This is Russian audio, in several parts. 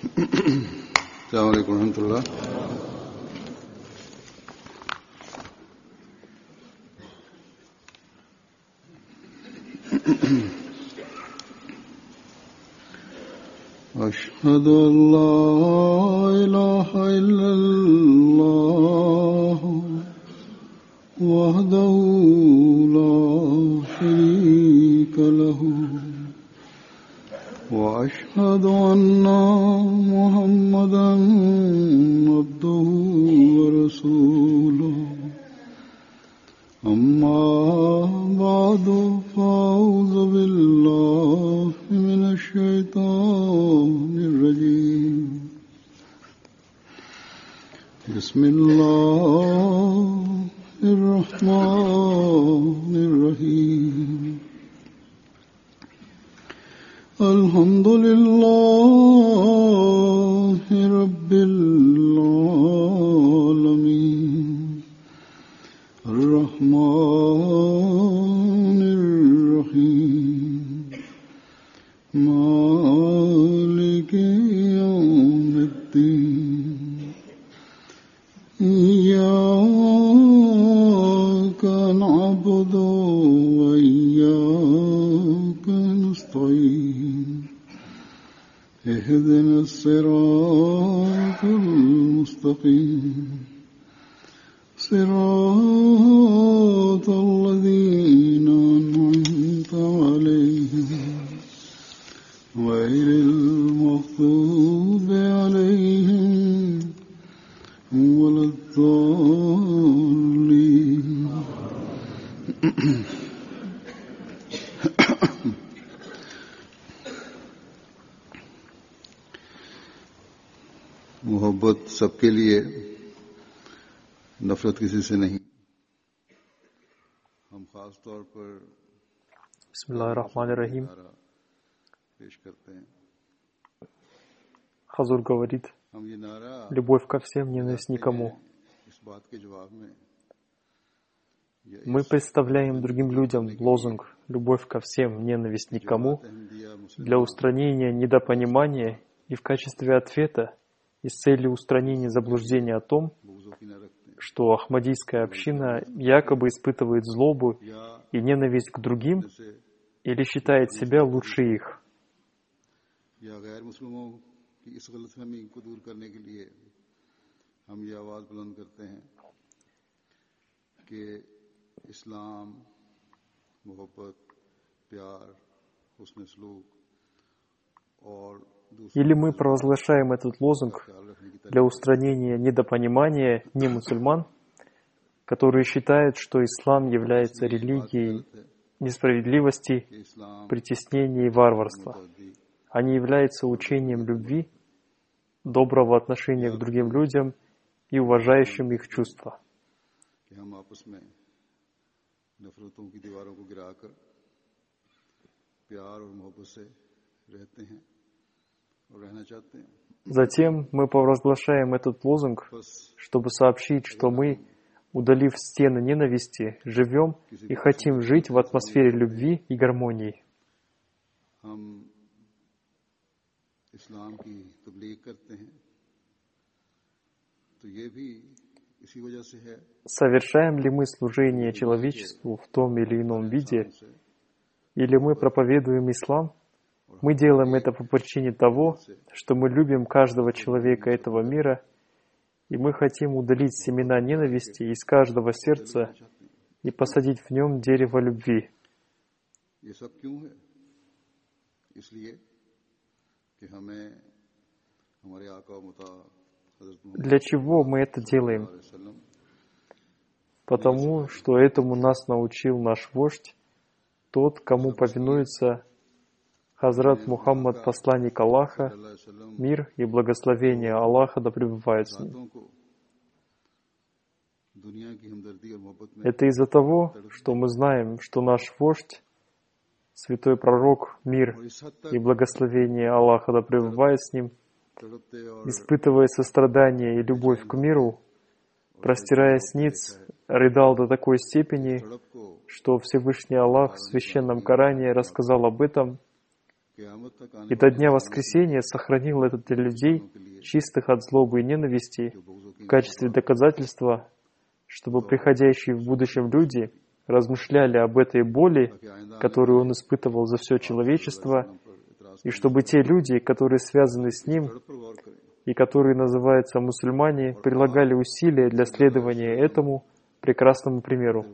अस्सलामु अलैकुम रहमतुल्लाह। أشهد أن لا إله إلا الله وحده لا شريك له وأشهد أن محمدا عبده ورسوله أما بعد فأعوذ بالله من الشيطان الرجيم بسم الله الرحمن الرحيم الحمد لله رب العالمين الرحمن الرحيم مالك يوم الدين إياك نعبد وإياك نستعين اهدنا الصراط المستقيم صراط الذين أنعمت عليهم غير المغضوب عليهم ولا الضالين मोहब्बत सबके लिए, नफरत किसी से नहीं। हम खास तौर पर Бисмиллахир-рахманир-рахим. पेश करते हैं। Хазур говорит: हम ये नारा любовь ко всем, ненависть никому. इस बात के जवाब में Мы представляем другим людям лозунг «любовь ко всем, ненависть никому» для устранения недопонимания и в качестве ответа и с целью устранения заблуждения о том, что ахмадийская община якобы испытывает злобу и ненависть к другим или считает себя лучше их. इस गलतफहमी को दूर करने के लिए हम ये आवाज बुलंद करते हैं कि इस्लाम मोहब्बत प्यार हुस्न सलूक और Или мы провозглашаем этот лозунг для устранения недопонимания немусульман, которые считают, что ислам является религией несправедливости, притеснения и варварства, а не является учением любви, доброго отношения к другим людям и уважающим их чувства. Затем мы провозглашаем этот лозунг, чтобы сообщить, что мы, удалив стены ненависти, живем и хотим жить в атмосфере любви и гармонии. Совершаем ли мы служение человечеству в том или ином виде, или мы проповедуем ислам, мы делаем это по причине того, что мы любим каждого человека этого мира, и мы хотим удалить семена ненависти из каждого сердца и посадить в нем дерево любви. Для чего мы это делаем? Потому что этому нас научил наш вождь, тот, кому повинуется Хазрат Мухаммад, посланник Аллаха, мир и благословение Аллаха да пребывает с ним. Это из-за того, что мы знаем, что наш вождь, святой пророк, мир и благословение Аллаха да пребывает с ним, испытывая сострадание и любовь к миру, простираясь ниц, рыдал до такой степени, что Всевышний Аллах в Священном Коране рассказал об этом и до дня воскресения сохранил это для людей, чистых от злобы и ненависти, в качестве доказательства, чтобы приходящие в будущем люди размышляли об этой боли, которую он испытывал за все человечество, и чтобы те люди, которые связаны с ним и которые называются мусульмане, прилагали усилия для следования этому прекрасному примеру.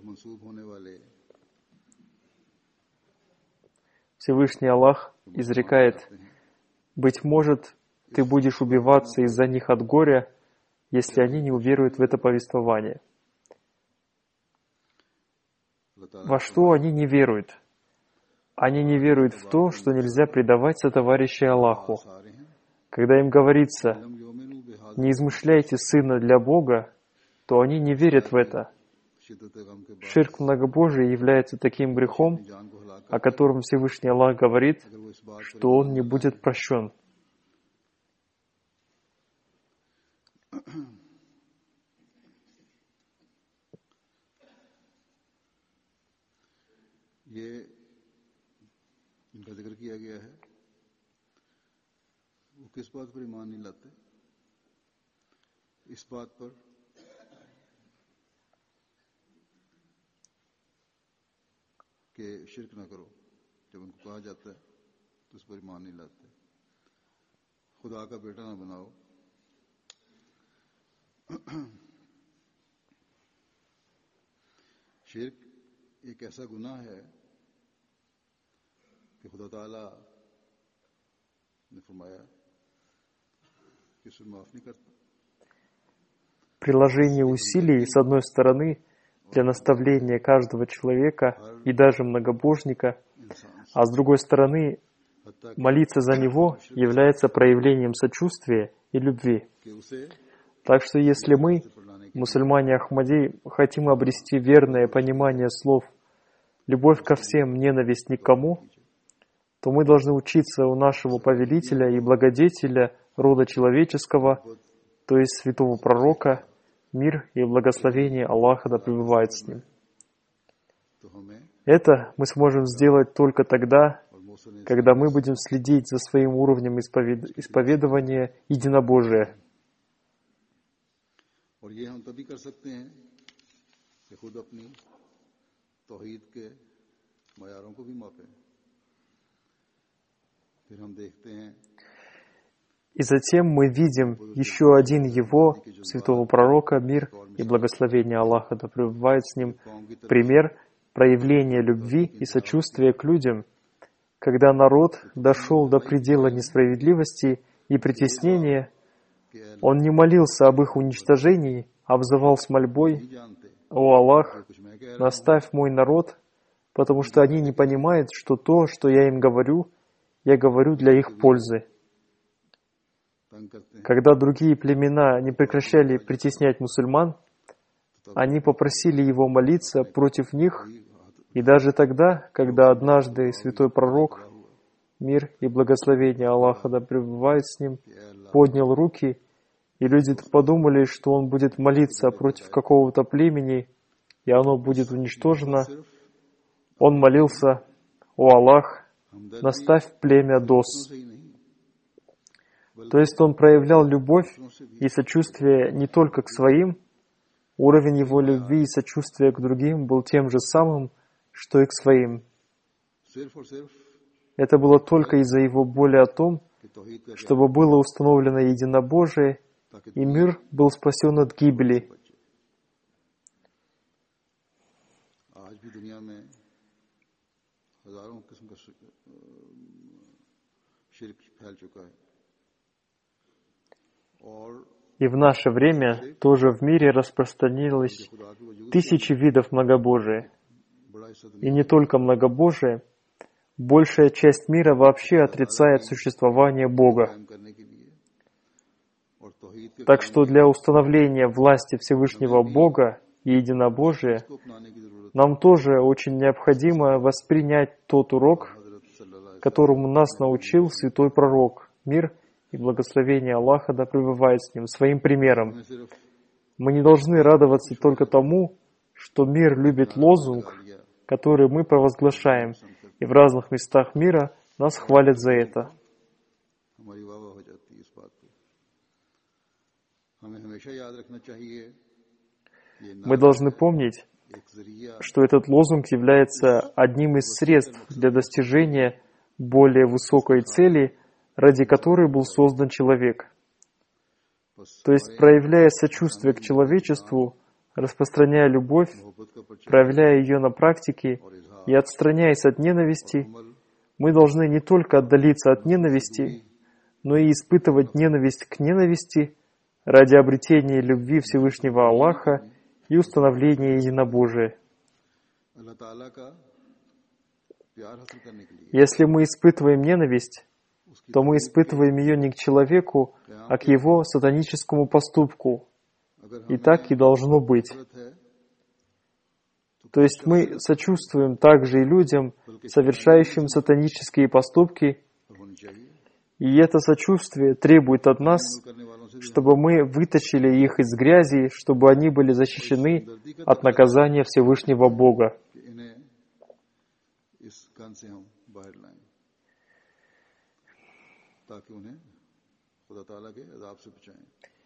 Всевышний Аллах изрекает: «Быть может, ты будешь убиваться из-за них от горя, если они не уверуют в это повествование». Во что они не веруют? Они не веруют в то, что нельзя предавать сотоварища Аллаху. Когда им говорится: «Не измышляйте сына для Бога», то они не верят в это. Ширк многобожия является таким грехом, о котором Всевышний Аллах говорит, что он не будет прощен. इनका जिक्र किया गया है, वो किस बात पर ईमान नहीं लाते? इस बात पर कि शिर्क ना करो। जब उनको कहा जाता है तो उस पर ईमान नहीं लाते। खुदा का बेटा ना बनाओ। शिर्क एक ऐसा गुनाह है कि खुदा ताला ने फरमाया कि उसे माफ नहीं करता. Приложение усилий, с одной стороны, для наставления каждого человека и даже многобожника, а с другой стороны, молиться за него является проявлением сочувствия и любви. Так что если мы, мусульмане Ахмади, хотим обрести верное понимание слов «любовь ко всем, ненависть никому», то мы должны учиться у нашего повелителя и благодетеля рода человеческого, то есть святого пророка, мир и благословение Аллаха да пребывает с ним. Это мы сможем сделать только тогда, когда мы будем следить за своим уровнем исповедования единобожия. И затем мы видим еще один его, святого пророка, мир и благословение Аллаха да пребывает с ним, пример проявления любви и сочувствия к людям, когда народ дошел до предела несправедливости и притеснения. Он не молился об их уничтожении, а взывал с мольбой: «О Аллах, наставь мой народ, потому что они не понимают, что то, что я им говорю, я говорю для их пользы». Когда другие племена не прекращали притеснять мусульман, они попросили его молиться против них, и даже тогда, когда однажды святой пророк, мир и благословение Аллаха да пребывает с ним, поднял руки, и люди подумали, что он будет молиться против какого-то племени, и оно будет уничтожено, он молился: «О Аллах, наставь племя Дос». То есть он проявлял любовь и сочувствие не только к своим, уровень его любви и сочувствия к другим был тем же самым, что и к своим. Это было только из-за его боли о том, чтобы было установлено единобожие, и мир был спасен от гибели. И в наше время тоже в мире распространилось тысячи видов многобожия. И не только многобожие, большая часть мира вообще отрицает существование Бога. Так что для установления власти Всевышнего Бога и единобожия нам тоже очень необходимо воспринять тот урок, которому нас научил святой пророк, мир и благословение Аллаха да пребывает с ним, своим примером. Мы не должны радоваться только тому, что мир любит лозунг, который мы провозглашаем, и в разных местах мира нас хвалят за это. हमारी वाह वाह हो जाती है इस बात पे। हमें हमेशा याद रखना चाहिए ये Мы должны помнить, एक जरिया что этот лозунг является одним из средств для достижения более высокой цели, ради которой был создан человек. То есть, проявляя сочувствие к человечеству, распространяя любовь, मोहब्बत का प्रचार проявляя ее на практике и отстраняясь от ненависти, мы должны не только отдалиться от ненависти, но и испытывать ненависть к ненависти ради обретения любви Всевышнего Аллаха и установления единобожия. अल्लाह ताला का प्यार हासिल करने के लिए Если мы испытываем ненависть, то мы испытываем ее не к человеку, а к его сатаническому поступку. अगर И так и должно быть. जरूरत है То есть мы сочувствуем также и людям, совершающим сатанические поступки, तो होनी चाहिए и это сочувствие требует от нас, करने वालों से भी чтобы мы вытащили их из грязи, чтобы они были защищены от наказания Всевышнего Бога. कि इन्हें इस गन से हम बाहर लाएं ताकि उन्हें खुदा ताला के अजाब से बचाएं।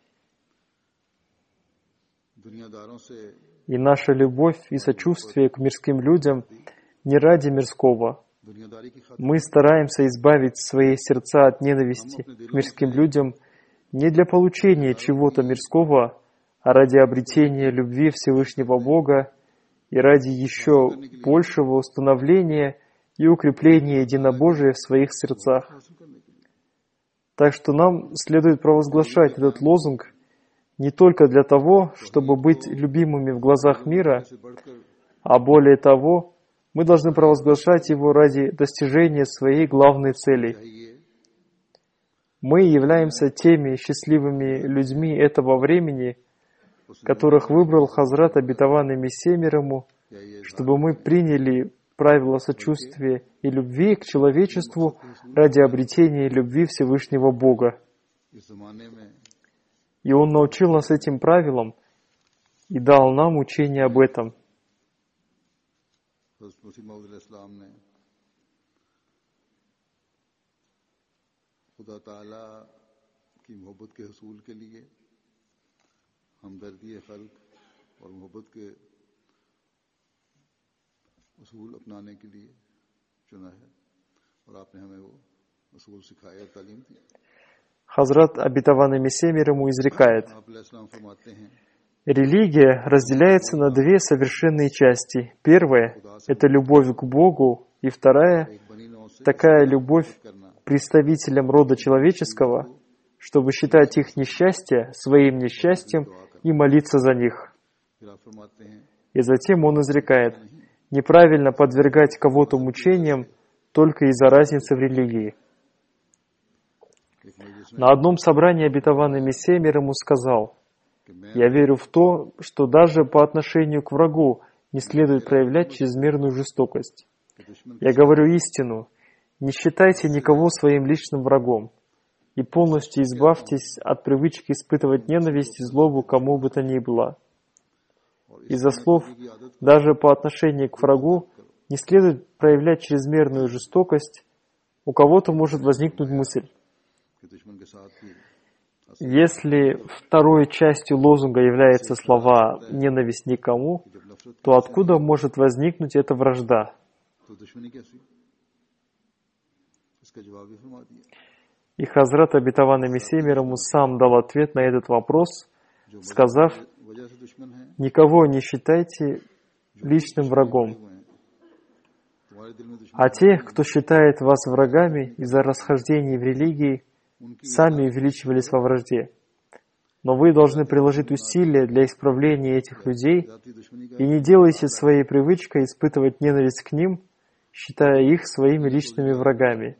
दुनियादारों से И наша любовь и сочувствие к мирским людям не ради мирского. दुनियादारी की खातिर Мы стараемся избавить свои сердца от ненависти к мирским людям не для получения чего-то мирского, а ради обретения любви Всевышнего Бога и ради еще большего установления и укрепления единобожия в своих сердцах. हासिल करने के लिए Так что нам следует провозглашать этот лозунг не только для того, чтобы быть любимыми в глазах мира, से बढ़कर а более того, мы должны провозглашать его ради достижения своей главной цели. चाहिए Мы являемся теми счастливыми людьми этого времени, которых выбрал Хазрат обетованный Мессия мир ему, या ये чтобы мы приняли правила сочувствия и любви к человечеству ради обретения любви Всевышнего Бога. इस जमाने में И Он научил нас этим правилам и дал нам учение об этом. हज़रत मसीह मौऊद अलैहिस्सलाम ने खुदा ताला की मोहब्बत के हसूल के लिए हमदर्दी खल्क और मोहब्बत के असूल अपनाने के लिए चुना है और आपने हमें वो असूल सिखाए और तालीम दी। Хазрат обетованный Мессия мир ему изрекает: आप अलैहिस्सलाम फरमाते हैं религия разделяется на две совершенные части. Первая — это любовь к Богу, и вторая एक बनी नौ से — такая любовь करना к представителям рода человеческого, чтобы считать их несчастье своим несчастьем и молиться за них. फिर आप फरमाते हैं И затем он изрекает: неправильно подвергать кого-то мучениям только из-за разницы в религии. एक मजलिस में На одном собрании обетованный Мессия мир ему сказал: कि मैं «Я верю в то, что даже по отношению к врагу не следует проявлять чрезмерную жестокость. कि दुश्मन Я говорю истину, не считайте никого своим личным врагом и полностью избавьтесь от привычки испытывать ненависть и злобу кому бы то ни было». Из-за слов «даже по отношению к врагу» не следует проявлять чрезмерную жестокость. У кого-то может возникнуть мысль: कि दुश्मन के साथ भी если второй частью лозунга являются слова «ненависть никому», जब नफरत то откуда может возникнуть эта вражда? तो दुश्मनी कैसी, इसका जवाब भी फरमा दिया। И Хазрат обетованный Мессия мир ему сам дал ответ на этот вопрос, जो сказав: वजह से दुश्मन है никого не считайте личным врагом, हुए हैं तुम्हारे दिल में दुश्मन а те, кто считает вас врагами из-за расхождений в религии, сами увеличивались во вражде. Но вы должны приложить усилия для исправления этих людей जाती दुश्मनी का и не делайте своей привычкой испытывать ненависть к ним, считая их своими личными врагами.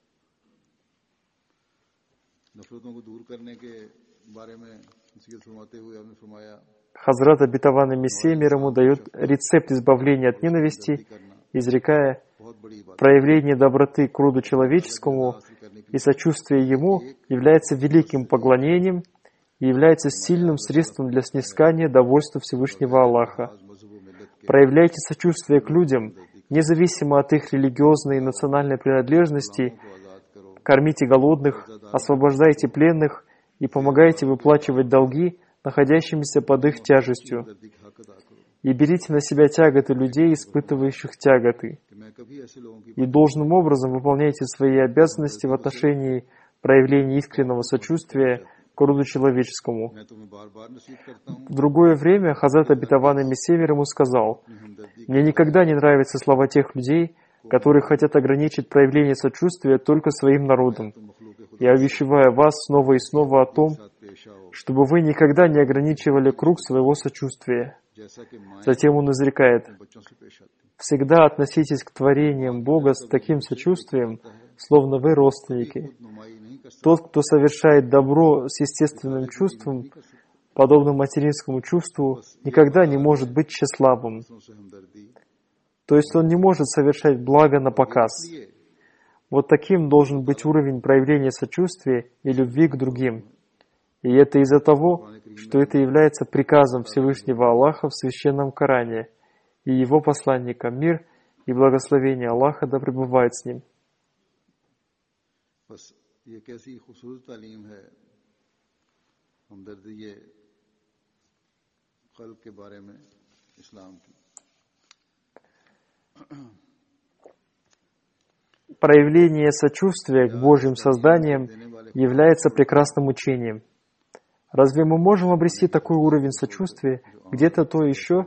नफरतों को दूर करने के बारे में नसीहत फरमाते हुए आपने फरमाया Хазрат обетованный Мессия мир ему дает рецепт избавления от ненависти, изрекая: बहुत बड़ी बात проявление доброты к роду человеческому и сочувствие ему является великим поклонением и является сильным средством для снискания довольства Всевышнего Аллаха. मजहब मिलत के Проявляйте сочувствие к людям независимо от их религиозной и национальной принадлежности, кормите голодных, освобождайте пленных и помогайте выплачивать долги, находящимися под их тяжестью. И берите на себя тяготы людей, испытывающих тяготы. И должным образом выполняйте свои обязанности в отношении проявления искреннего сочувствия к роду человеческому. В другое время Хазрат Обетованный Мессия мир ему сказал: «Мне никогда не нравятся слова тех людей, которые хотят ограничить проявление сочувствия только своим народом. Я увещеваю вас снова и снова о том, чтобы вы никогда не ограничивали круг своего сочувствия». Затем он изрекает: «Всегда относитесь к творениям Бога с таким сочувствием, словно вы родственники. Тот, кто совершает добро с естественным чувством, подобно материнскому чувству, никогда не может быть тщеславным». То есть он не может совершать благо на показ. Вот таким должен быть уровень проявления сочувствия и любви к другим. И это из-за того, что это является приказом Всевышнего Аллаха в Священном Коране и Его посланника, мир и благословение Аллаха да пребывает с ним. Проявление сочувствия к Божьим созданиям является прекрасным учением. Разве мы можем обрести такой уровень сочувствия где-то то еще,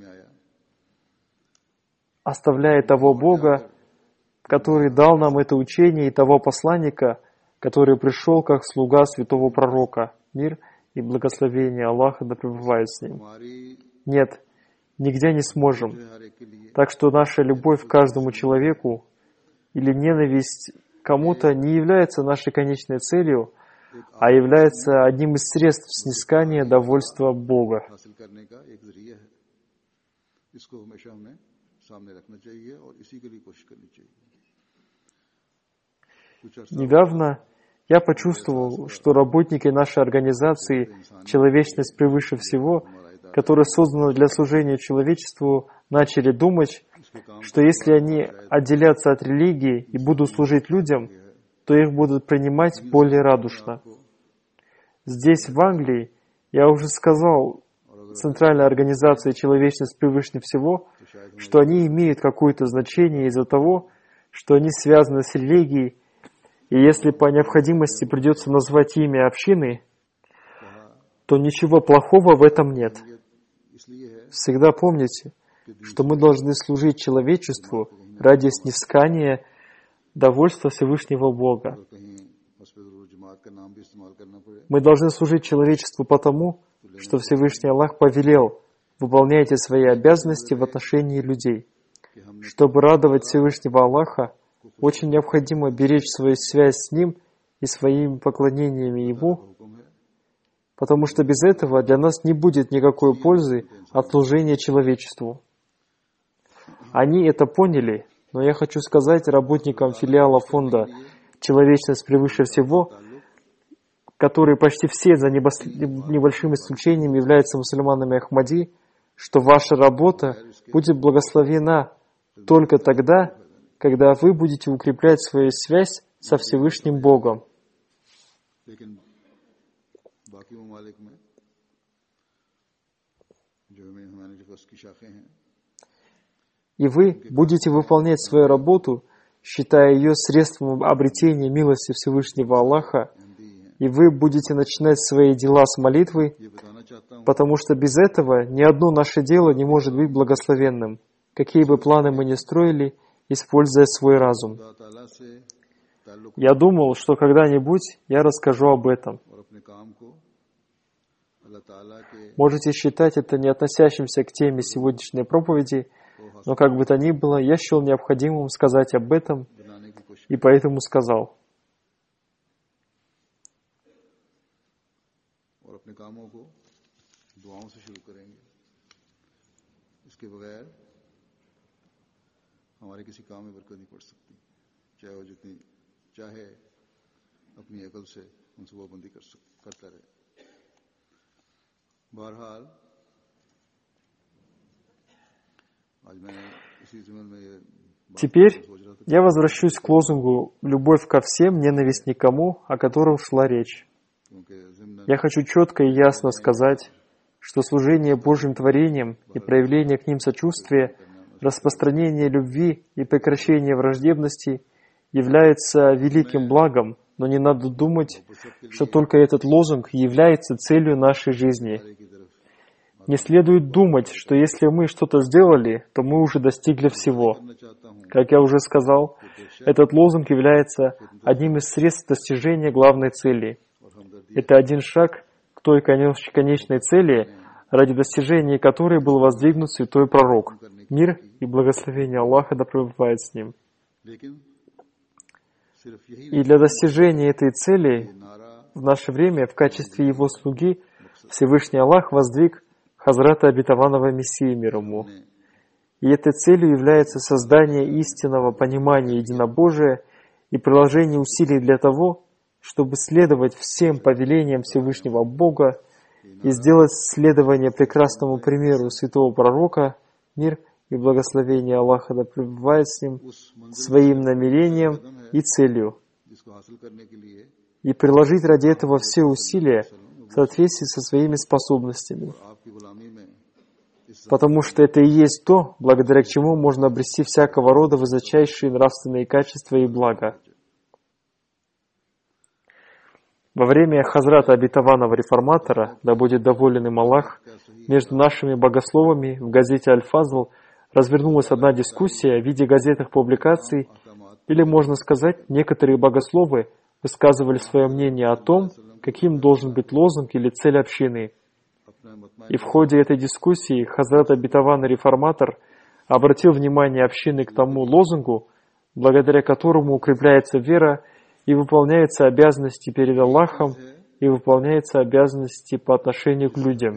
оставляя того Бога, который дал нам это учение, и того посланника, который пришел как слуга святого пророка, мир и благословение Аллаха да пребывает с ним? Нет, нигде не сможем. Так что наша любовь к каждому человеку или ненависть кому-то не является нашей конечной целью, а является одним из средств снискания довольства Бога. Недавно я почувствовал, что работники нашей организации «Человечность превыше всего», которая создана для служения человечеству, начали думать, что если они отделятся от религии и будут служить людям, то их будут принимать более радушно. Здесь, в Англии, я уже сказал Центральной организации «Человечность превыше всего», что они имеют какое-то значение из-за того, что они связаны с религией, и если по необходимости придется назвать имя общины, то ничего плохого в этом нет. Всегда помните, что мы должны служить человечеству ради снискания довольства Всевышнего Бога. Мы должны служить человечеству потому, что Всевышний Аллах повелел: выполняйте свои обязанности в отношении людей. Чтобы радовать Всевышнего Аллаха, очень необходимо беречь свою связь с Ним и своими поклонениями Ему, потому что без этого для нас не будет никакой пользы от служения человечеству. Они это поняли, но я хочу сказать работникам филиала фонда «Человечность превыше всего», которые почти все, за небольшим исключением, являются мусульманами Ахмади, что ваша работа будет благословена только тогда, когда вы будете укреплять свою связь со Всевышним Богом. И вы будете выполнять свою работу, считая ее средством обретения милости Всевышнего Аллаха, и вы будете начинать свои дела с молитвы, потому что без этого ни одно наше дело не может быть благословенным, какие бы планы мы ни строили, используя свой разум. Я думал, что когда-нибудь я расскажу об этом. Можете считать это не относящимся к теме сегодняшней проповеди, но как бы то ни было, я счел необходимым сказать об этом, и поэтому сказал. हमारे किसी काम में बरकत नहीं पड़ सकती, चाहे वो जितनी चाहे अपनी अकल से मनसूबाबंदी करता रहे। बहरहाल आज मैं इसी ज़मीन में Теперь я возвращусь к лозунгу «Любовь ко всем, ненависть никому», о котором шла речь. Я хочу четко и ясно сказать, что служение Божьим творениям и проявление к ним сочувствия, распространение любви и прекращение враждебности является великим благом, но не надо думать, что только этот лозунг является целью нашей жизни. Не следует думать, что если мы что-то сделали, то мы уже достигли всего. Как я уже сказал, этот лозунг является одним из средств достижения главной цели. Это один шаг к той конечной цели, ради достижения которой был воздвигнут святой пророк. Мир и благословение Аллаха да пребывает с ним. И для достижения этой цели в наше время в качестве его слуги Всевышний Аллах воздвиг Хазрата Обетованного Мессии мир ему. И этой целью является создание истинного понимания единобожия и приложение усилий для того, чтобы следовать всем повелениям Всевышнего Бога и сделать следование прекрасному примеру святого пророка, мир и благословение Аллаха да пребывает с ним, своим намерением и целью, и приложить ради этого все усилия в соответствии со своими способностями, потому что это и есть то, благодаря чему можно обрести всякого рода высочайшие нравственные качества и блага. Во время Хазрата Обетованного Реформатора, да будет доволен им Аллах, между нашими богословами в газете «Аль-Фазл» развернулась одна дискуссия в виде газетных публикаций, или, можно сказать, некоторые богословы высказывали свое мнение о том, каким должен быть лозунг или цель общины. И в ходе этой дискуссии Хазрат Обетованный Реформатор обратил внимание общины к тому лозунгу, благодаря которому укрепляется вера и выполняются обязанности перед Аллахом и выполняются обязанности по отношению к людям.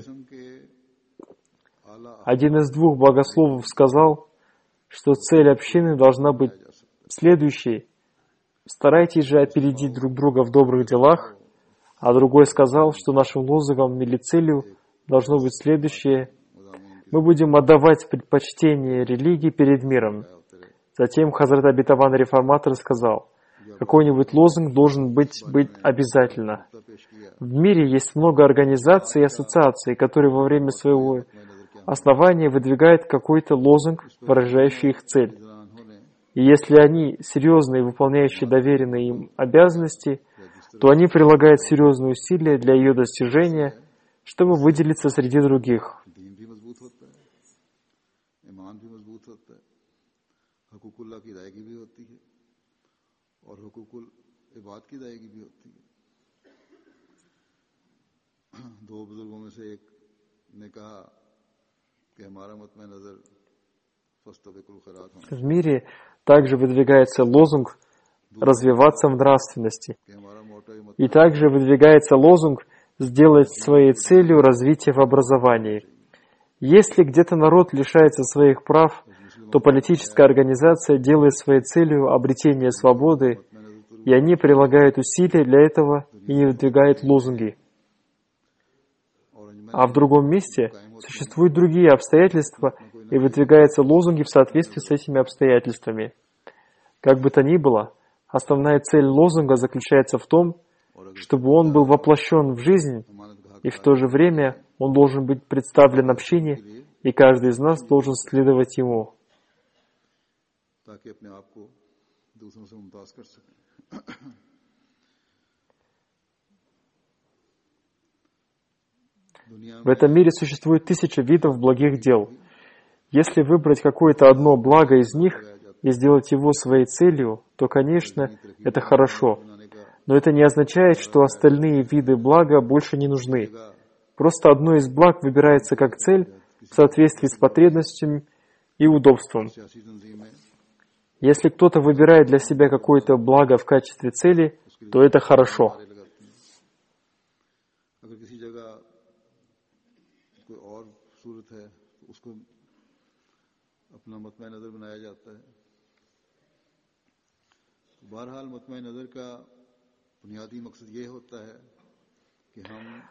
Один из двух богословов сказал, что цель общины должна быть следующей: старайтесь же опередить друг друга в добрых делах, а другой сказал, что нашим лозунгом или целью должно быть следующее: мы будем отдавать предпочтение религии перед миром. Затем Хазрат Обетованный Реформатор сказал, какой-нибудь лозунг должен быть обязательно. В мире есть много организаций и ассоциаций, которые во время своего основания выдвигают какой-то лозунг, выражающий их цель. И если они серьезные, выполняющие доверенные им обязанности, то они прилагают серьезные усилия для ее достижения, чтобы выделиться среди других. В мире также выдвигается лозунг развиваться в нравственности. И также выдвигается лозунг сделать своей целью развитие в образовании. Если где-то народ лишается своих прав, то политическая организация делает своей целью обретение свободы, и они прилагают усилия для этого и не выдвигают лозунги. А в другом месте существуют другие обстоятельства, и выдвигаются лозунги в соответствии с этими обстоятельствами. Как бы то ни было, основная цель лозунга заключается в том, чтобы он был воплощен в жизнь, и в то же время он должен быть представлен общине, и каждый из нас должен следовать ему. В этом мире существует 1000 видов благих дел. Если выбрать какое-то одно благо из них и сделать его своей целью, то, конечно, это хорошо. Но это не означает, что остальные виды блага больше не нужны. Просто одно из благ выбирается как цель в соответствии с потребностями и удобством. Если кто-то выбирает для себя какое-то благо в качестве цели, то это хорошо.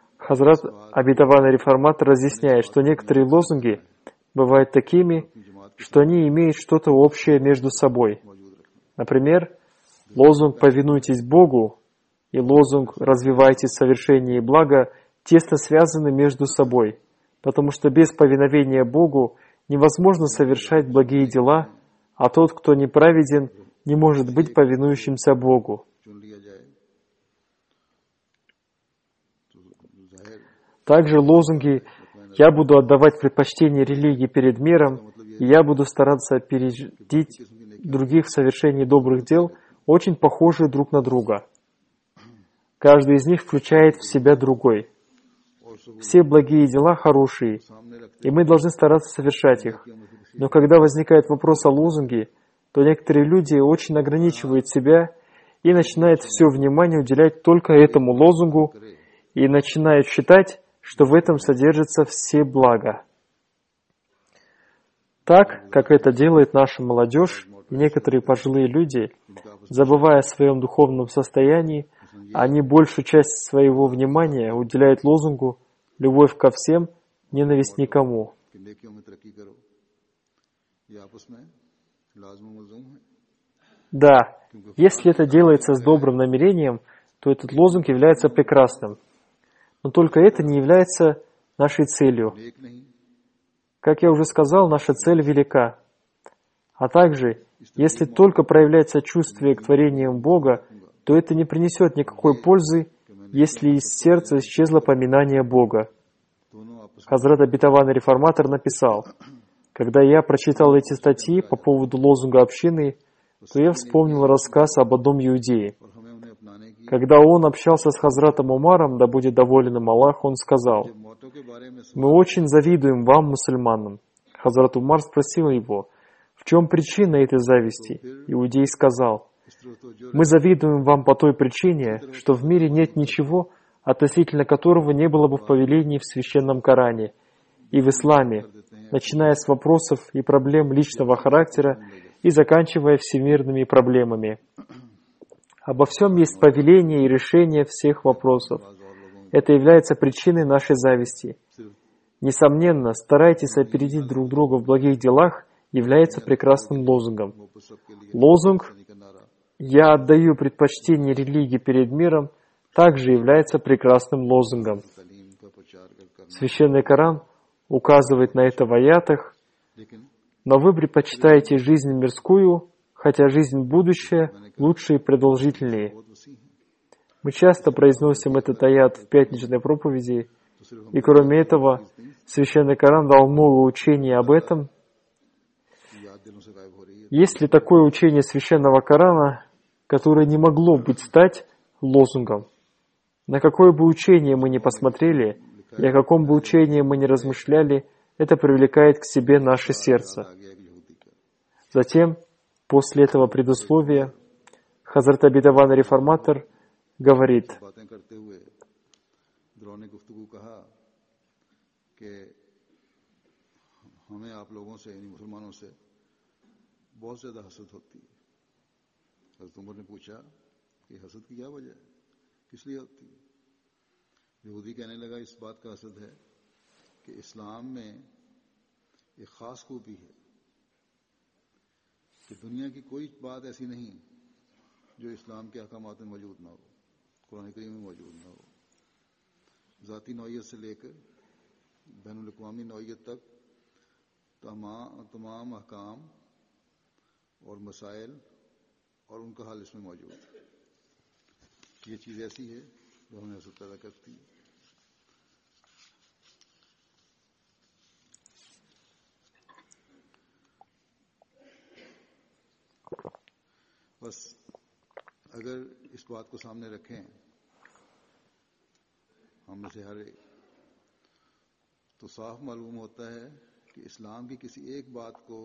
Хазрат Обетованный Реформатор разъясняет, что некоторые лозунги бывают такими, что они имеют что-то общее между собой. Например, лозунг «Повинуйтесь Богу» и лозунг «Развивайтесь в совершении блага» тесно связаны между собой, потому что без повиновения Богу невозможно совершать благие дела, а тот, кто неправеден, не может быть повинующимся Богу. Также лозунги «Я буду отдавать предпочтение религии перед миром», и «Я буду стараться опередить других в совершении добрых дел» очень похожи друг на друга. Каждый из них включает в себя другой. Все благие дела хорошие, и мы должны стараться совершать их. Но когда возникает вопрос о лозунге, то некоторые люди очень ограничивают себя и начинают все внимание уделять только этому лозунгу и начинают считать, что в этом содержатся все блага. Так, как это делает наша молодежь и некоторые пожилые люди, забывая о своем духовном состоянии, они большую часть своего внимания уделяют лозунгу «Любовь ко всем, ненависть никому». Да, если это делается с добрым намерением, то этот лозунг является прекрасным. Но только это не является нашей целью. Как я уже сказал, наша цель велика. А также, если только проявлять сочувствие к творениям Бога, то это не принесет никакой пользы, если из сердца исчезло поминание Бога. Хазрат Обетованный Реформатор написал: «Когда я прочитал эти статьи по поводу лозунга общины, то я вспомнил рассказ об одном иудее. Когда он общался с Хазратом Умаром, да будет доволен им Аллах, он сказал: «Мы очень завидуем вам, мусульманам». Хазрат Умар спросил его: «В чем причина этой зависти?» Иудей сказал: «Мы завидуем вам по той причине, что в мире нет ничего, относительно которого не было бы в повелении в Священном Коране и в Исламе, начиная с вопросов и проблем личного характера и заканчивая всемирными проблемами. Обо всем есть повеление и решение всех вопросов. Это является причиной нашей зависти. Несомненно, старайтесь опередить друг друга в благих делах является прекрасным лозунгом. Лозунг «Я отдаю предпочтение религии перед миром» также является прекрасным лозунгом. Священный Коран указывает на это в аятах: «Но вы предпочитаете жизнь мирскую, хотя жизнь будущая лучше и продолжительнее». Мы часто произносим этот аят в пятничной проповеди, и кроме этого, Священный Коран дал много учений об этом. Есть ли такое учение Священного Корана, которое не могло быть стать лозунгом? На какое бы учение мы ни посмотрели, и о каком бы учении мы ни размышляли, это привлекает к себе наше сердце. Затем, после этого предусловия, Хазрат Обетованный Реформатор говорит: यहूदी कहने लगा इस बात का हसद है कि इस्लाम में एक खास खूबी है कि दुनिया की कोई बात ऐसी नहीं जो इस्लाम के अहकामात में मौजूद ना हो, कुरान करीम में मौजूद ना हो। ज़ाती नौइयत से लेकर बैनुल अक़वामी नौइयत तक तमाम अहकाम और मसाइल और उनका हल इसमें मौजूद है। ये चीज़ ऐसी है जो हमें हसद पैदा करती है। बस अगर इस बात को सामने रखें हम में से हर एक, तो साफ मालूम होता है कि इस्लाम की किसी एक बात को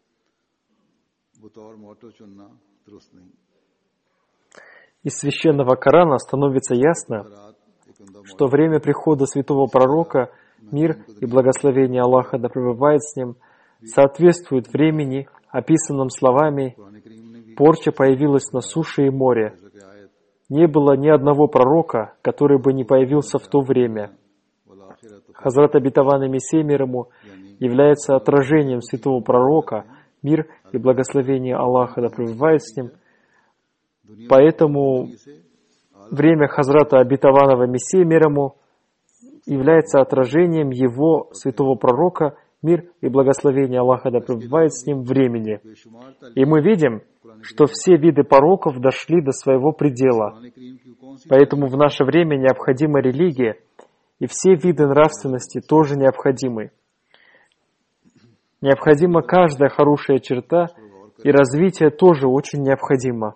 बतौर मोटो चुनना दुरुस्त नहीं। Из Священного Корана становится ясно, что время прихода святого пророка, мир и благословение Аллаха да пребывает с ним, соответствует времени, описанным словами: «Порча появилась на суше и море». Не было ни одного пророка, который бы не появился в то время. Хазрат Обетованный Мессия мир ему является отражением святого пророка, мир и благословение Аллаха да пребывает с ним. Поэтому время Хазрата обетованного Мессии, мир ему, является отражением его святого пророка, мир и благословение Аллаха да пребывает с ним времени. И мы видим, что все виды пороков дошли до своего предела. Поэтому в наше время необходима религия, и все виды нравственности тоже необходимы. Необходима каждая хорошая черта, и развитие тоже очень необходимо.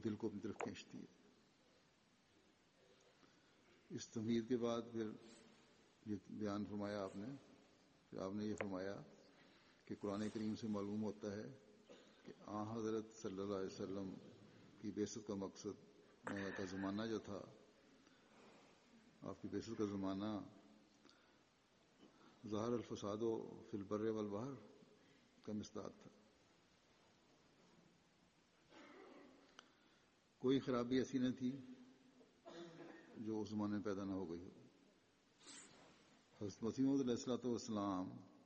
आपने ये फरमाया कि कुरान करीम से मालूम होता है कि हज़रत सल्लल्लाहु अलैहि वसल्लम की बेइज्जत का मकसद का ज़माना जो था, आपकी बेइज्जत का ज़माना ज़ाहिर अल-फसादो फिल बर्र वल बहर का मिस्दाक था। कोई खराबी ऐसी न थी जो उस ज़माने में पैदा न हो गई हो। हज़रत मसीह मौऊद अलैहिस्सलाम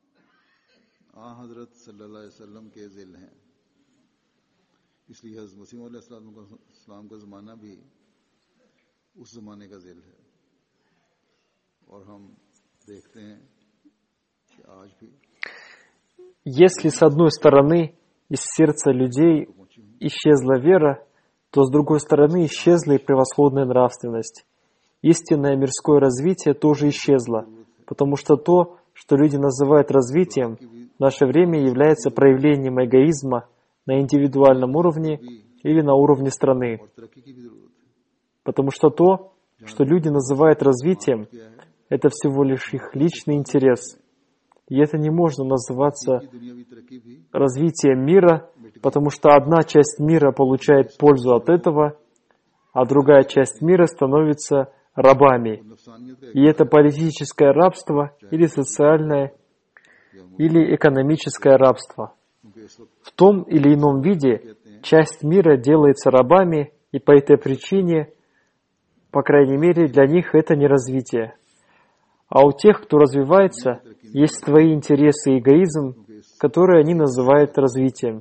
हज़रत सल्लल्लाहु अलैहि वसल्लम के ज़िल हैं, इसलिए हज़रत मसीह मौऊद अलैहिस्सलाम का ज़माना भी उस ज़माने का ज़िल है। और हम देखते हैं कि आज भी Если с одной стороны из сердца людей исчезла вера, то с другой стороны исчезла и превосходная нравственность. Истинное мирское развитие тоже исчезло, потому что то, что люди называют развитием, в наше время является проявлением эгоизма на индивидуальном уровне или на уровне страны. Потому что то, что люди называют развитием, это всего лишь их личный интерес. И это не можно называться развитием мира, потому что одна часть мира получает пользу от этого, а другая часть мира становится рабами. И это политическое рабство или социальное, или экономическое рабство. В том или ином виде часть мира делается рабами, и по этой причине, по крайней мере, для них это не развитие. А у тех, кто развивается, есть свои интересы и эгоизм, которые они называют развитием.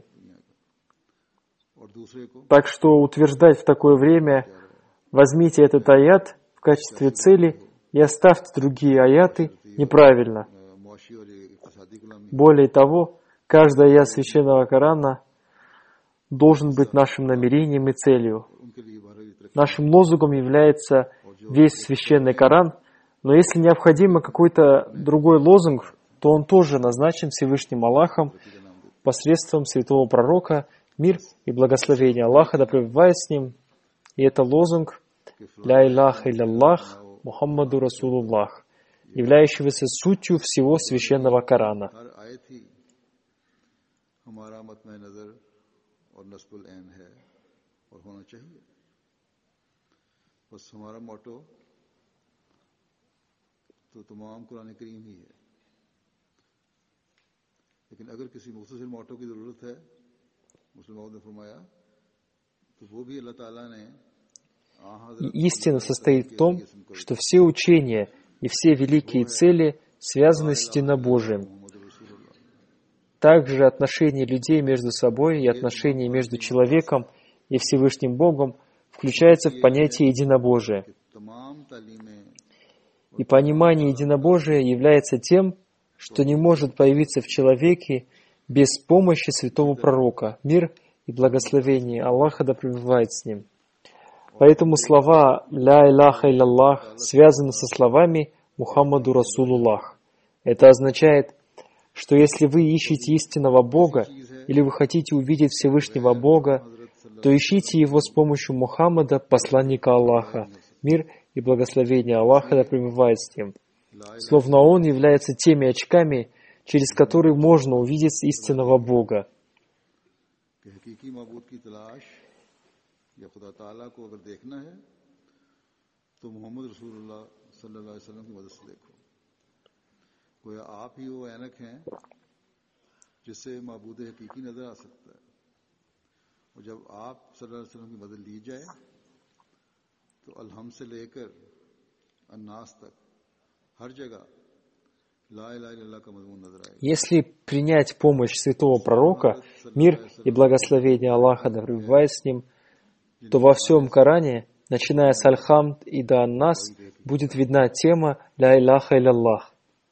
Так что утверждать в такое время «возьмите этот аят» в качестве цели и оставьте другие аяты неправильно. Более того, каждый аят Священного Корана должен быть нашим намерением и целью. Нашим лозунгом является весь Священный Коран, но если необходимо какой-то другой лозунг, то он тоже назначен Всевышним Аллахом посредством святого пророка, мир и благословение Аллаха да пребывает с ним. И это лозунг «Ля илляхаилляллах Мухаммаду Расулуллах», являющегося сутью всего Священного Корана. तो तमाम कुरान करीम ही है, लेकिन अगर किसी मुख्तसर मोटो की ज़रूरत है, मुस्लिमों ने फरमाया, तो वो भी अल्लाह ताला ने Истина состоит в том, что все учения и все великие цели связаны с единобожием. Также отношения людей между собой и отношения между человеком и Всевышним Богом включаются в понятие единобожия. И понимание единобожия является тем, что не может появиться в человеке без помощи святого пророка, мир и благословение Аллаха да пребывает с ним. Поэтому слова «Ля илляхаилляллах» связаны со словами «Мухаммаду Расулуллах». Это означает, что если вы ищете истинного Бога или вы хотите увидеть Всевышнего Бога, то ищите Его с помощью Мухаммада, посланника Аллаха, мир и благословение Аллаха да пребывает с ним. Словно Он является теми очками, через которые можно увидеть истинного Бога. या खुदा ताला को अगर देखना है तो मोहम्मद रसूलुल्लाह सल्लल्लाहु अलैहि वसल्लम की मदद से देखो। गोया आप ही वो ऐनक हैं जिससे माबूद हकीकी नजर आ सकता है, और जब आप सल्लल्लाहु अलैहि वसल्लम की मदद ली जाए तो अलहम से लेकर अन्नास तक हर जगह Если принять помощь святого пророка, мир и благословение Аллаха да пребывает с ним, то во всем Коране, начиная с Аль-Хамд и до Ан-Нас, будет видна тема «Ля иляха илlallah».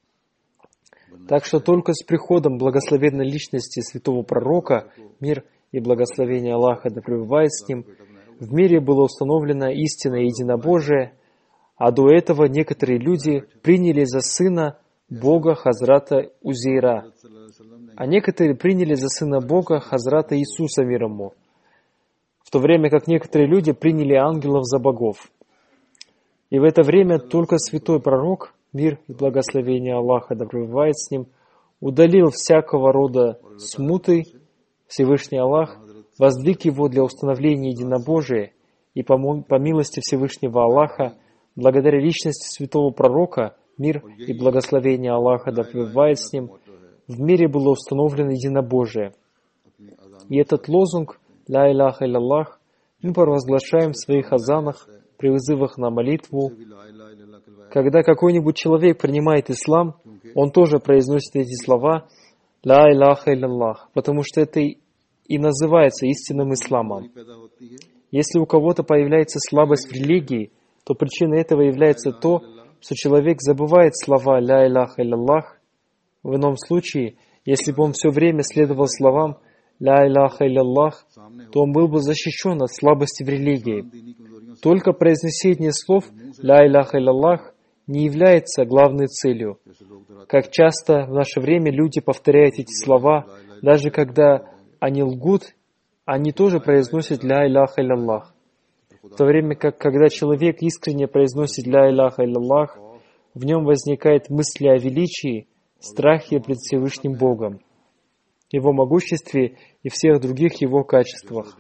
Так что только с приходом благословенной личности святого пророка, мир и благословение Аллаха да пребывает с ним, в мире было установлено истинное единобожие, а до этого некоторые люди приняли за сына Бога Хазрата Узейра, а некоторые приняли за сына Бога Хазрата Иисуса мир ему, в то время как некоторые люди приняли ангелов за богов. И в это время только святой пророк, мир и благословение Аллаха да пребывает с ним, удалил всякого рода смуты. Всевышний Аллах воздвиг его для установления единобожия, и по милости Всевышнего Аллаха, благодаря личности святого пророка, мир и благословение Аллаха да пребывает с ним, в мире было установлено единобожие. И этот лозунг «Ля иляха илlallah» мы провозглашаем в своих азанах, при вызывах на молитву. Когда какой-нибудь человек принимает ислам, он тоже произносит эти слова «Ля иляха илlallah», потому что это и называется истинным исламом. Если у кого-то появляется слабость в религии, то причиной этого является то, что человек забывает слова «Ля иляха илlallah». В ином случае, если бы он все время следовал словам «Ля иляха илlallah», то он был бы защищен от слабости в религии. Только произнесение слов «Ля иляха илlallah» не является главной целью. Как часто в наше время люди повторяют эти слова, даже когда они лгут, они тоже произносят «Ля иляха илlallah». В то время как, когда человек искренне произносит «Ля иляха илlallah», в нем возникает мысль о величии, страхе пред Всевышним Богом, Его могуществе и всех других Его качествах.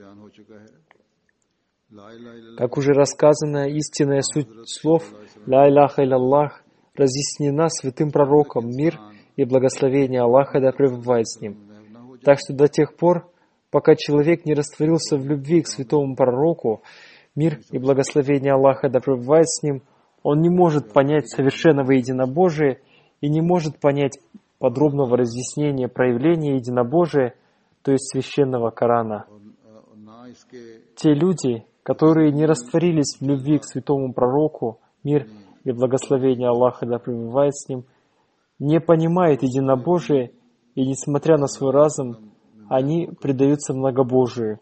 Как уже рассказано, истинная суть слов «Ля иляха илlallah» разъяснена святым пророком, мир и благословение Аллаха да пребывает с ним. Так что до тех пор, пока человек не растворился в любви к святому пророку, мир и благословение Аллаха да пребывает с ним, он не может понять совершенного единобожия и не может понять подробного разъяснения проявления единобожия, то есть священного Корана. Те люди, которые не растворились в любви к святому пророку, мир и благословение Аллаха да пребывает с ним, не понимают единобожия, и, несмотря на свой разум, они предаются многобожию.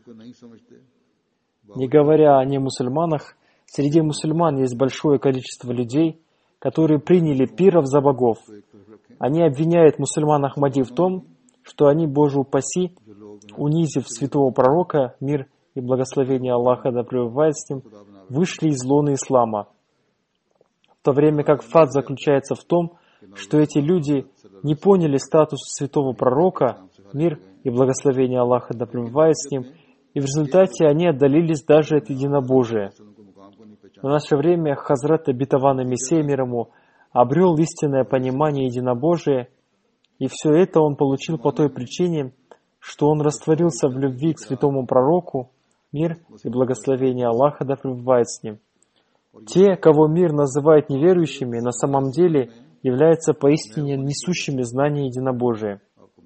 Не говоря о немусульманах, среди мусульман есть большое количество людей, которые приняли пиров за богов. Они обвиняют мусульман Ахмади в том, что они, Боже упаси, унизив святого пророка, мир и благословение Аллаха да пребывает с ним, вышли из лона ислама. В то время как факт заключается в том, что эти люди не поняли статус святого пророка, мир и благословение Аллаха да пребывает с ним, и в результате они отдалились даже от единобожия. В наше время Хазрат обетованный Мессия мир ему обрел истинное понимание единобожия, и все это он получил по той причине, что он растворился в любви к святому пророку, мир и благословение Аллаха да пребывает с ним. Те, кого мир называет неверующими, на самом деле являются поистине несущими знания единобожия.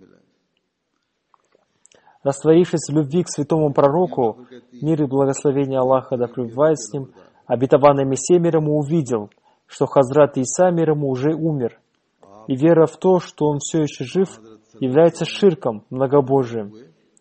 Растворившись в любви к святому пророку, мир и благословение Аллаха да пребывает с ним, обетованный Мессия мир ему увидел, что Хазрат Иса мир ему уже умер, и вера в то, что он все еще жив, является ширком, многобожием.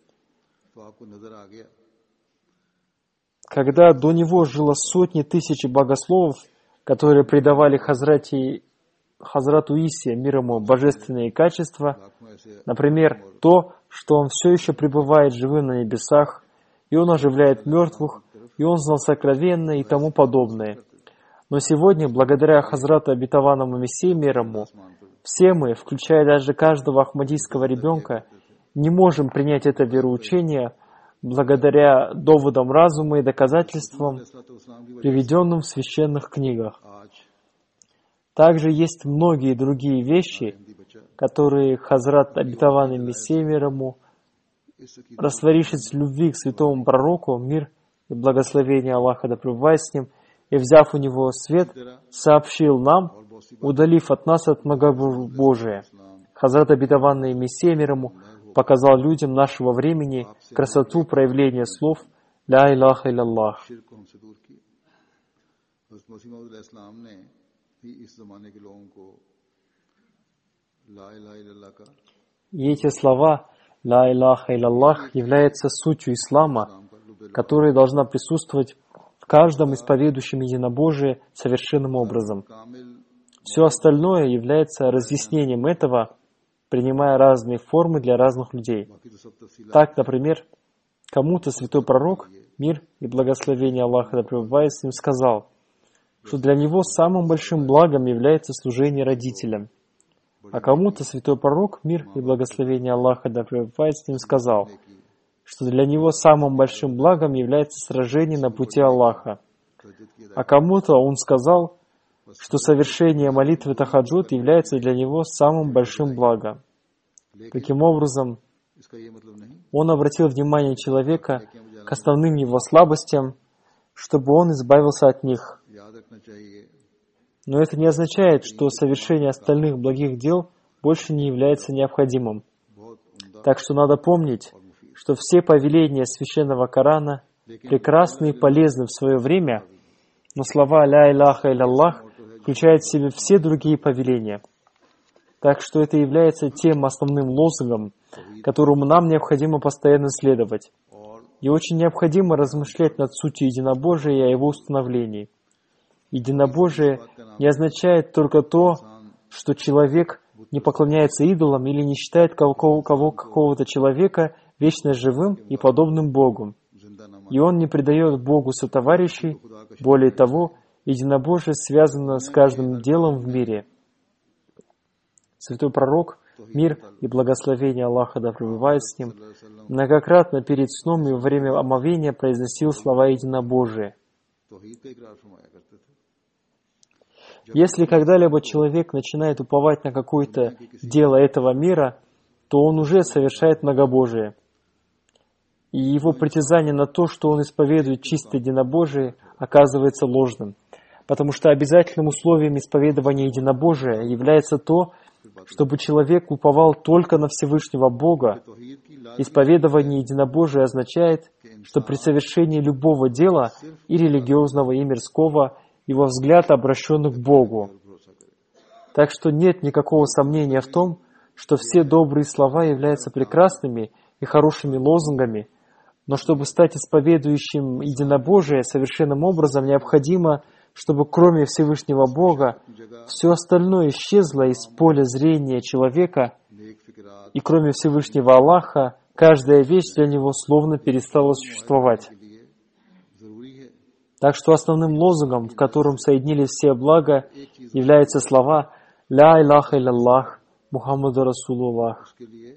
Когда до него жило сотни тысяч богословов, которые придавали Хазрату Исе мир ему божественные качества, например, то, что он все еще пребывает живым на небесах, и он оживляет мертвых, и он знал сокровенное и тому подобное. Но сегодня, благодаря Хазрату обетованному Мессии мир ему, все мы, включая даже каждого ахмадийского ребенка, не можем принять это вероучение благодаря доводам разума и доказательствам, приведенным в священных книгах. Также есть многие другие вещи, которые Хазрат обетованный Мессия мир ему, растворившись в любви к святому пророку, мир и благословение Аллаха да пребывает с ним, и взяв у него свет, сообщил нам, удалив от нас от многобожия. Хазрат обетованный Мессия мир ему показал людям нашего времени красоту проявления слов «Ля илляха илlallah». И эти слова «Ля илляха илlallah» являются сутью ислама, которая должна присутствовать в каждом исповедующем единобожие совершенным образом. Все остальное является разъяснением этого, принимая разные формы для разных людей. Так, например, кому-то святой пророк, мир и благословение Аллаха да пребывает с ним, сказал, что для него самым большим благом является служение родителям. А кому-то святой пророк, мир и благословение Аллаха да пребывает с ним, сказал, что для него самым большим благом является сражение на пути Аллаха. А кому-то он сказал, что совершение молитвы тахаджуд является для него самым большим благом. Таким образом, он обратил внимание человека к основным его слабостям, чтобы он избавился от них. Но это не означает, что совершение остальных благих дел больше не является необходимым. Так что надо помнить, что все повеления Священного Корана прекрасны и полезны в свое время, но слова «Ля илляха илlallah» включают в себя все другие повеления. Так что это является тем основным лозунгом, которому нам необходимо постоянно следовать. И очень необходимо размышлять над сутью единобожия и о его установлении. Единобожие не означает только то, что человек не поклоняется идолам или не считает какого-то человека вечно живым и подобным Богу. И он не предает Богу сотоварищей. Более того, единобожие связано с каждым делом в мире. Святой пророк, мир и благословение Аллаха да пребывает с ним, многократно перед сном и во время омовения произносил слова единобожия. Если когда-либо человек начинает уповать на какое-то дело этого мира, то он уже совершает многобожие. И его притязание на то, что он исповедует чистое единобожие, оказывается ложным. Потому что обязательным условием исповедования единобожия является то, чтобы человек уповал только на Всевышнего Бога. Исповедование единобожия означает, что при совершении любого дела, и религиозного, и мирского, его взгляд обращен к Богу. Так что нет никакого сомнения в том, что все добрые слова являются прекрасными и хорошими лозунгами, но чтобы стать исповедующим единобожие совершенным образом, необходимо, чтобы кроме Всевышнего Бога все остальное исчезло из поля зрения человека, и кроме Всевышнего Аллаха каждая вещь для него словно перестала существовать. Так что основным лозунгом, в котором соединились все блага, являются слова «Ля илляха илlallah, Мухаммаду Расулуллах».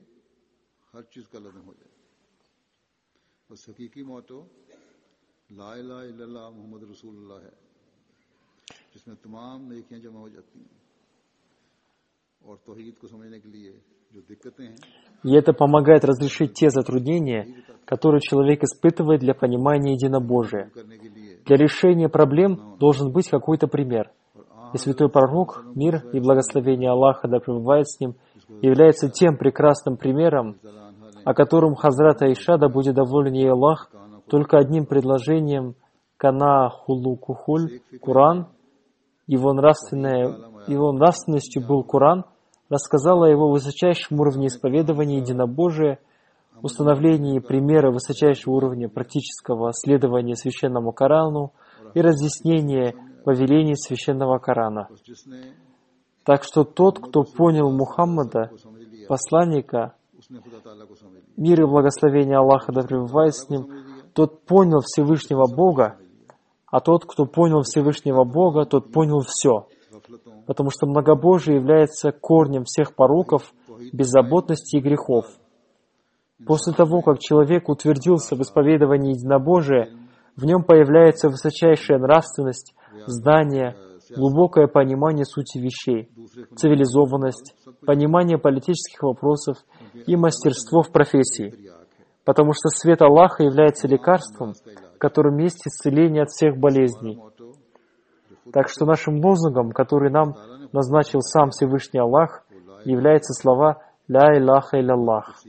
И это помогает разрешить те затруднения, которые человек испытывает для понимания единобожия. Для решения проблем должен быть какой-то пример. И святой пророк, мир и благословение Аллаха да пребывает с ним, является тем прекрасным примером, о котором Хазрат Аиша, да будет доволен ей Аллах, только одним предложением «Кана хулукухуль» Куран, его нравственностью был Куран, рассказала о его высочайшем уровне исповедования единобожия, установлении примера высочайшего уровня практического следования Священному Корану и разъяснения повелений Священного Корана. Так что тот, кто понял Мухаммада, посланника, мир и благословение Аллаха да пребывает с ним, тот понял Всевышнего Бога, а тот, кто понял Всевышнего Бога, тот понял все. Потому что многобожие является корнем всех пороков, беззаботности и грехов. После того, как человек утвердился в исповедовании единобожия, в нем появляется высочайшая нравственность, знание, глубокое понимание сути вещей, цивилизованность, понимание политических вопросов и мастерство в профессии. Потому что свет Аллаха является лекарством, в котором есть исцеление от всех болезней. Так что нашим лозунгом, который нам назначил сам Всевышний Аллах, являются слова «Ля илляха илlallah».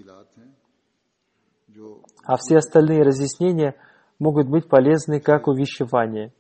А все остальные разъяснения могут быть полезны как увещевание.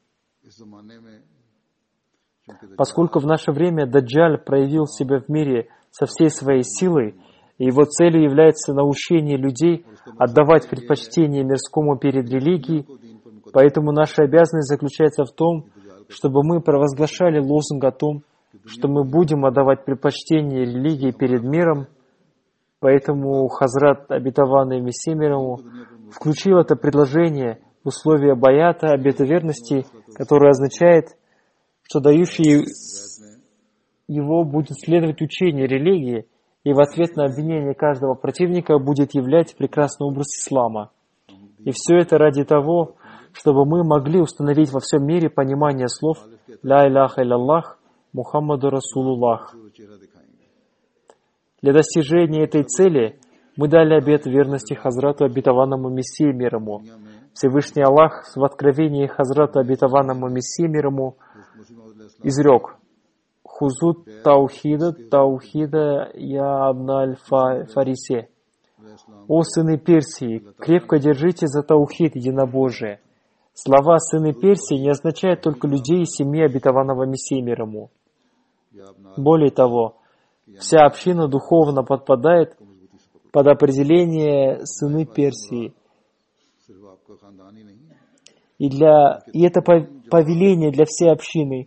Поскольку в наше время Даджаль проявил себя в мире со всей своей силой, и его целью является научение людей отдавать предпочтение мирскому перед религией, поэтому наша обязанность заключается в том, чтобы мы провозглашали лозунг о том, что мы будем отдавать предпочтение религии перед миром. Поэтому Хазрат, обетованный Мессией мир ему, включил это предложение в условия баята, обета верности, которое означает, что дающий его будет следовать учению религии, и в ответ на обвинение каждого противника будет являть прекрасный образ ислама. И все это ради того, чтобы мы могли установить во всем мире понимание слов «Ля илляха илlallah, Мухаммаду Расулуллах». Для достижения этой цели мы дали обет верности Хазрату обетованному Мессии мир ему. Всевышний Аллах в откровении Хазрату обетованному Мессии мир ему изрек: «Хузут таухида я абналь фарисе». «О сыны Персии, крепко держите за таухид единобожие». Слова «сыны Персии» не означают только людей из семьи обетованного Мессии мир ему. Более того, вся община духовно подпадает под определение «сыны Персии». И это повеление для всей общины.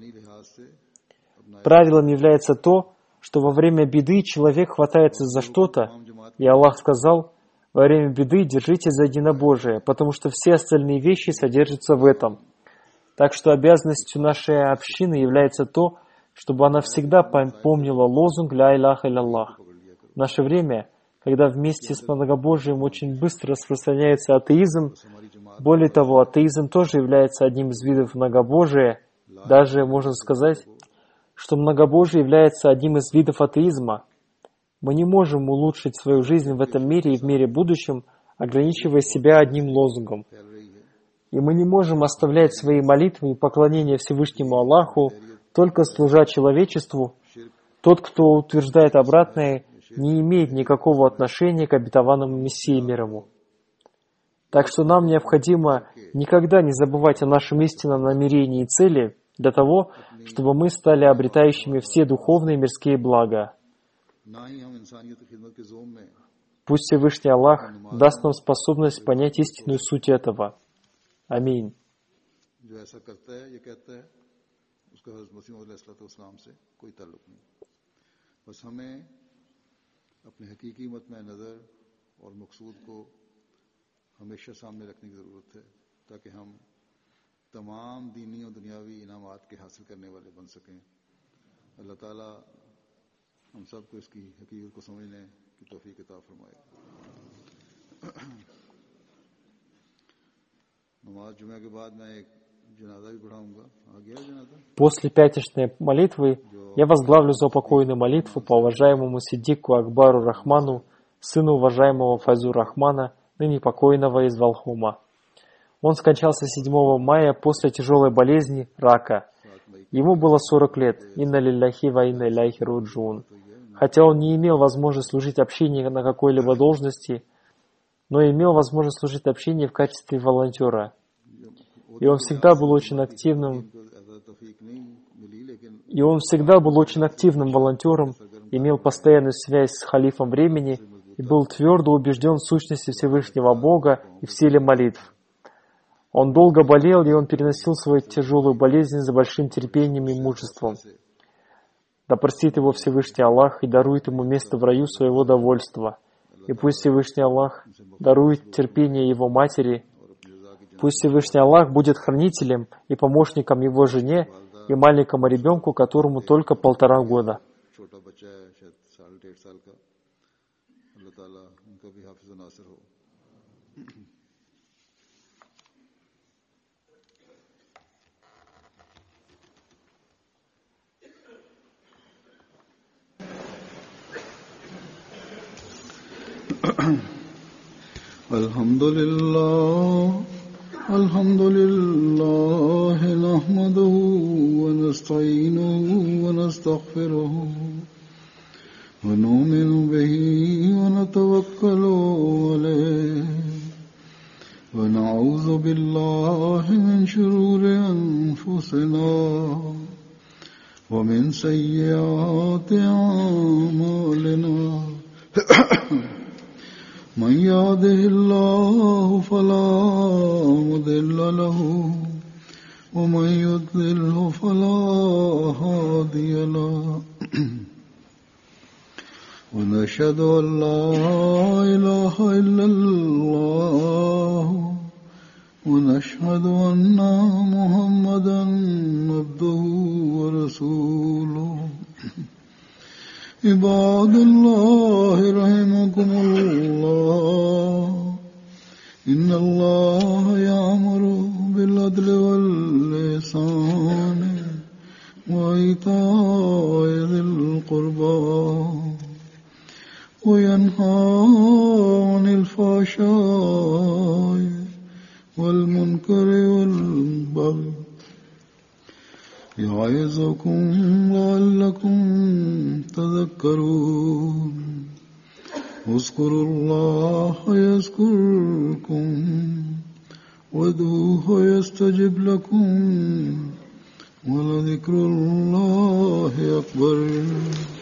Правилом является то, что во время беды человек хватается за что-то, и Аллах сказал: во время беды держите за единобожие, потому что все остальные вещи содержатся в этом. Так что обязанностью нашей общины является то, чтобы она всегда помнила лозунг «Ля илляха илlallah». В наше время, когда вместе с многобожием очень быстро распространяется атеизм, более того, атеизм тоже является одним из видов многобожия, даже можно сказать, что многобожие является одним из видов атеизма. Мы не можем улучшить свою жизнь в этом мире и в мире будущем, ограничивая себя одним лозунгом. И мы не можем оставлять свои молитвы и поклонения Всевышнему Аллаху, только служа человечеству. Тот, кто утверждает обратное, не имеет никакого отношения к обетованному Мессии мир ему. Так что нам необходимо никогда не забывать о нашем истинном намерении и цели для того, чтобы мы стали обретающими все духовные и мирские блага. Пусть Всевышний Аллах даст нам способность понять истинную суть этого. Аминь. हमेशा सामने रखने की ज़रूरत है ताकि हम तमाम दीनी और दुनियावी इनामात के हासिल करने वाले बन सकें। अल्लाह ताला हम सबको इसकी हकीकत को समझने की तौफीक अता फरमाए। नमाज जुमे के बाद मैं एक जनाजा भी पढ़ाऊंगा। आ गया जनाजा? После пятничной молитвы я возглавлю заупокойную молитву по уважаемому Сиддику Акбару Рахману, сыну уважаемого Файзу Рахмана, ныне покойного из Валхума. Он скончался 7 мая после тяжелой болезни рака. Ему было 40 лет. Инна лилляхи ва инна иляйхи раджиун. Хотя он не имел возможности служить общине на какой-либо должности, но имел возможность служить общине в качестве волонтера. И он всегда был очень активным волонтером, имел постоянную связь с халифом времени и был твердо убежден в сущности Всевышнего Бога и в силе молитв. Он долго болел, и он переносил свою тяжелую болезнь с большим терпением и мужеством. Да простит его Всевышний Аллах и дарует ему место в раю своего довольства. И пусть Всевышний Аллах дарует терпение его матери. Пусть Всевышний Аллах будет хранителем и помощником его жене и маленькому ребенку, которому только 1,5 года. Alhamdulillah, nahmaduhu wa nasta'inuhu wa nastaghfiruh ونستغفره ونؤمن به ونتوكل عليه ونعوذ بالله من شرور أنفسنا ومن سيئات أعمالنا من يهده الله فلا مضل له ومن يضلله فلا هادي له ونشهد أن لا إله إلا الله ونشهد أن محمدا عبده ورسوله عباد الله رحمكم الله إن الله يأمر بالعدل والإحسان وإيتاء ذي القربى وينهى عن الفحشاء والمنكر والبغي يعظكم لعلكم تذكرون اذكروا الله يذكركم وادعوه يستجب لكم ولذكر الله أكبر